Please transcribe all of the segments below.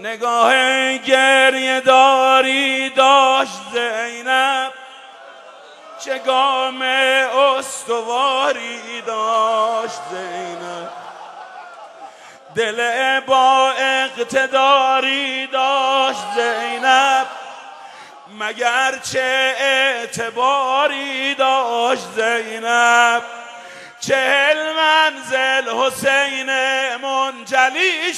نگاه گریه داری داشت زینب، چه گام استواری داشت زینب، دل با اقتداری داشت زینب، مگر چه اعتباری داشت زینب. 40 منزل حسین منجلی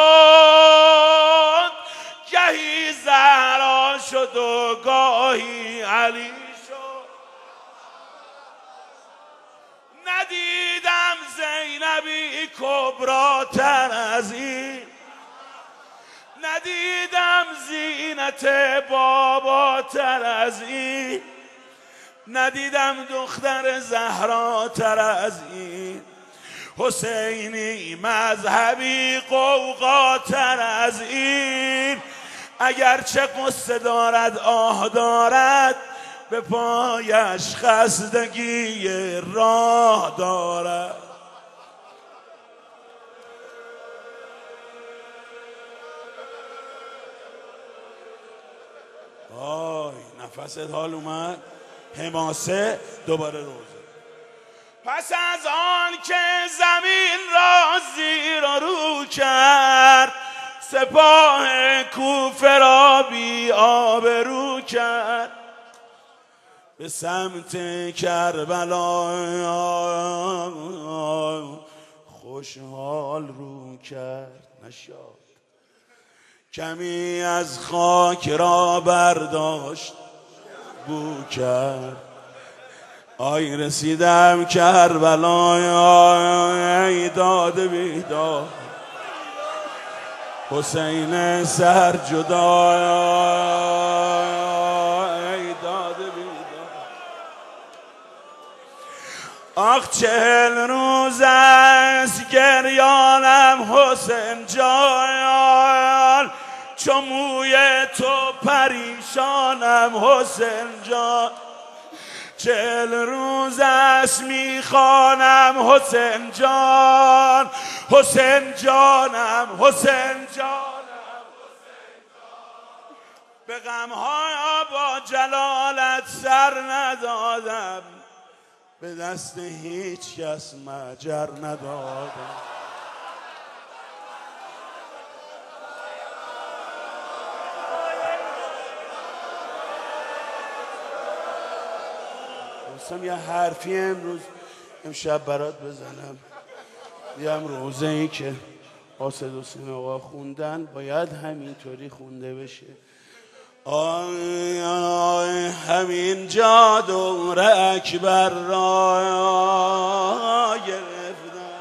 شد، گهی زهرا شد و گاهی علی شد. ندیدم زینبی کبراتر از این، ندیدم زینت باباتر از این، ندیدم دختر زهراتر از این، حسینی مذهبی قوقاتر از این. اگرچه قصه دارد آه دارد، به پایش خستگی راه دارد. آی نفست حال اومد. حماسه دوباره روزه. پس از آن که زمین را زیر و رو کرد، سپاه کوفه را بی آبرو کرد، به سمت کربلا خوشحال رو کرد. نشاد کمی از خاک را برداشت بو کرد. آی رسیدم کربلا، ای داد بیداد حسین سر جدا، ای داد بیداد. آخ 40 روز است گریانم حسین جان، چو موی تو پریشانم حسین جان. 40 روز است میخوانم حسین جان، حسین جانم حسین جانم حسین جان. به غمها با جلالت سر ندادم، به دست هیچ کس مجر ندادم. یه حرفی امشب برات بزنم. بیام روزه ای که قاصد حسین آقا خوندن باید همینطوری خونده بشه. آی آی همین جا دور اکبر را گرفتن،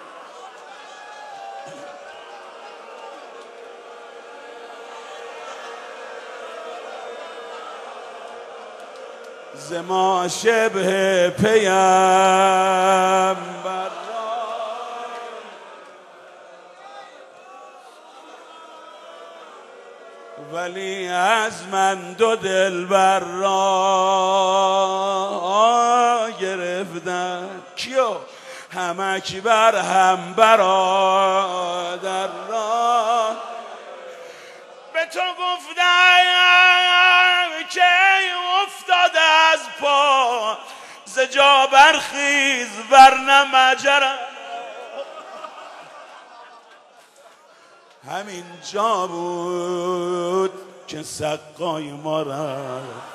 ز ما شبه پیمبر را، ولی از من 2 دلبر را گرفتن. کیو؟ هم اکبر هم برادر را. به تو گفتم که افتاده از پا، ز جا برخیز ورنه مجرم. همین جا بود که سقای ما رفت.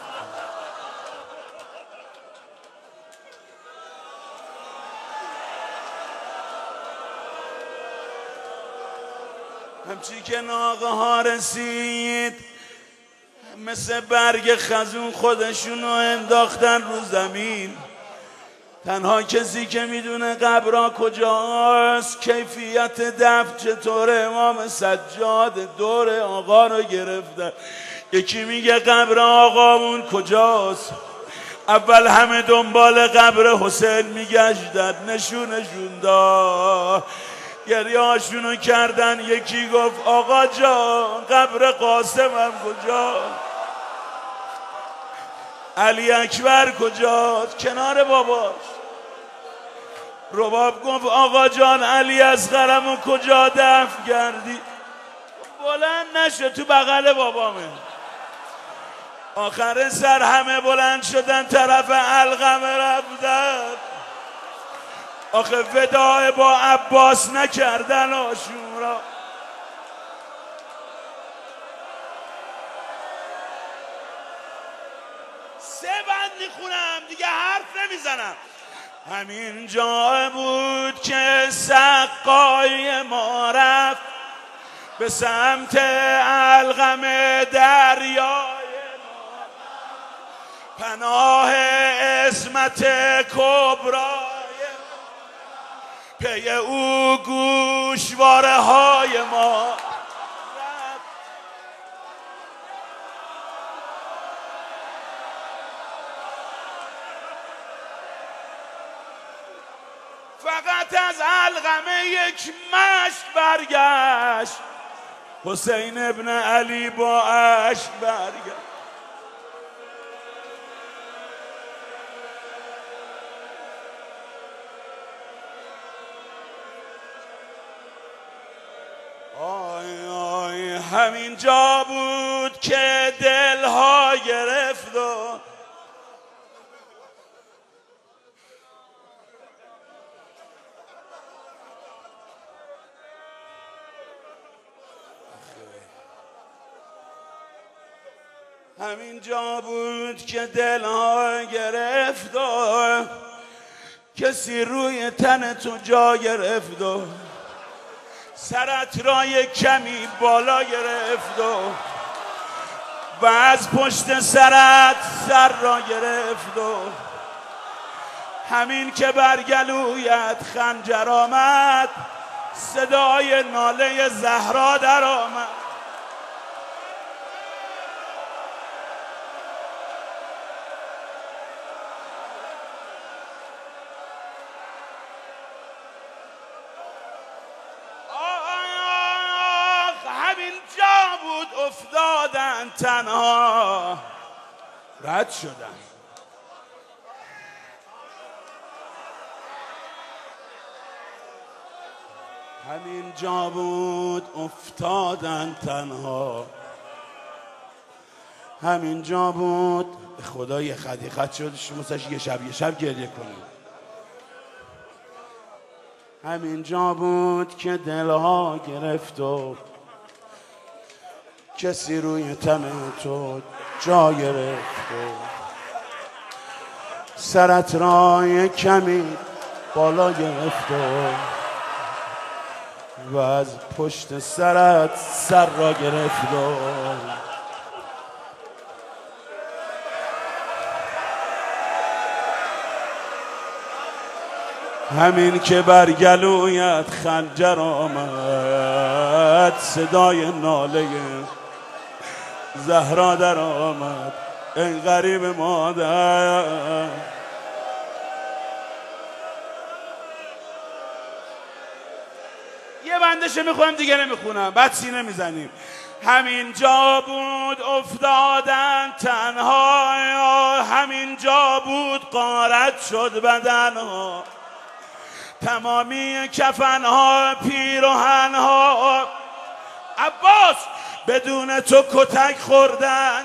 همچی که ناقه ها رسید، مثل برگ خزون خودشونو انداختن رو زمین. تنها کسی که میدونه قبرها کجاست، کیفیت دفن چطوره، امام سجاد دور آقا رو گرفتن. یکی میگه قبر آقامون کجاست. اول همه دنبال قبر حسین میگشتن، نشونشون داد، گریه هاشونو کردن. یکی گفت آقا جان قبر قاسمم کجا، علی اکبر کجاست کنار باباش. رباب گفت آقا جان علی اصغرمو کجا دفن کردی؟ بلند نشد تو بغل بابامه. آخر سر همه بلند شدن طرف علقمه رفتن. آخه وداع با عباس نکردن آشورا. سه بند میخونم دیگه حرف نمیزنم. همین جا بود که سقای ما رفت به سمت علقم دریای ما، پناه عصمت کبرای پی او گوشواره های ما. فقط از علقمه یک مشت برگشت، حسین ابن علی با اشک برگشت. آی آی همین جا بود که دلها گرفت و همین جا بود که دلها گرفت و کسی روی تن تو جا گرفت و سرت را یک کمی بالا گرفت و از پشت سرت سر را گرفت و همین که بر گلویت خنجر آمد صدای ناله زهرا در آمد. افتادن تنها رد شدن. همین جا بود افتادن تنها. همین جا بود خدا یه خط شد شما یه شب گریه کنید. همین جا بود که دلها گرفت و کسی روی تن تو جا گرفت و سرت را یک کمی بالا گرفت و از پشت سرت سر را گرفت و همین که بر گلویت خنجر آمد صدای ناله زهرا در آمد. ای غریب مادر یه بندشه میخونم دیگه نمیخونم بعد سینه میزنیم. همین جا بود افتادن تنها، همین جا بود غارت شد بدنها، تمامی کفنها پیراهنها عباس بدون تو کتک خوردن.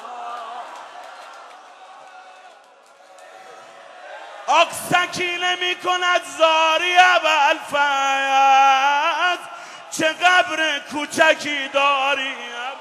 آق سکینه می کند زاری ابوالفضل، چه قبر کوچکی داری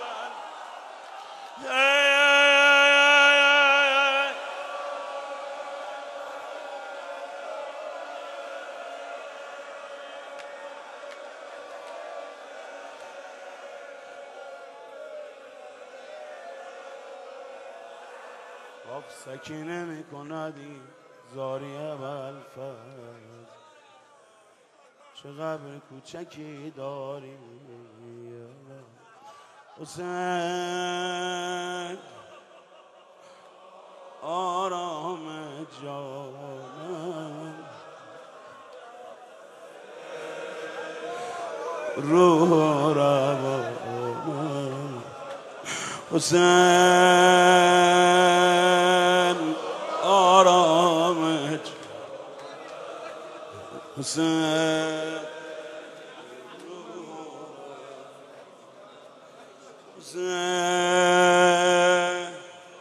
آق سکینه می کندی زاری ابوالفضل، چه قبر کوچکی داری حسین آرام جانم روح روانم حسین آرام حسین حسین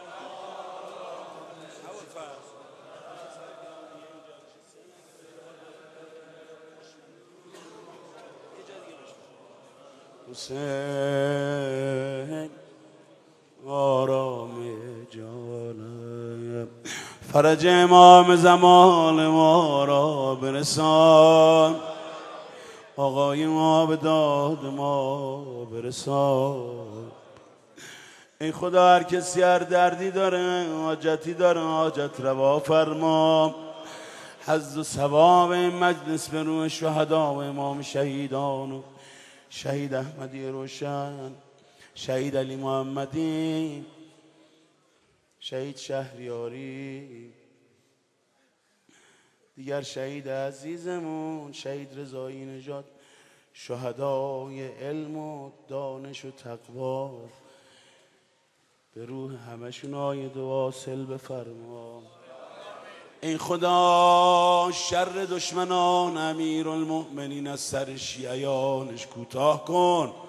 حسین آرام جانم، فرج امام زمان ما را برسان، آقای ما به داد ما برسان. ای خدا هر کسی هر دردی داره، حاجتی داره، حاجت روا فرما. حظ و ثواب این مجلس به روح شهدا و امام شهیدان و شهید احمدی روشن، شهید علی محمدی، شهید شهریاری، دیگر شهید عزیزمون شهید رضایی نژاد، شهدای علم و دانش و تقوا، به روح همشون آی دعا سل بفرما. ای خدا شر دشمنان امیرالمؤمنین از سر شیعیانش کوتاه کن.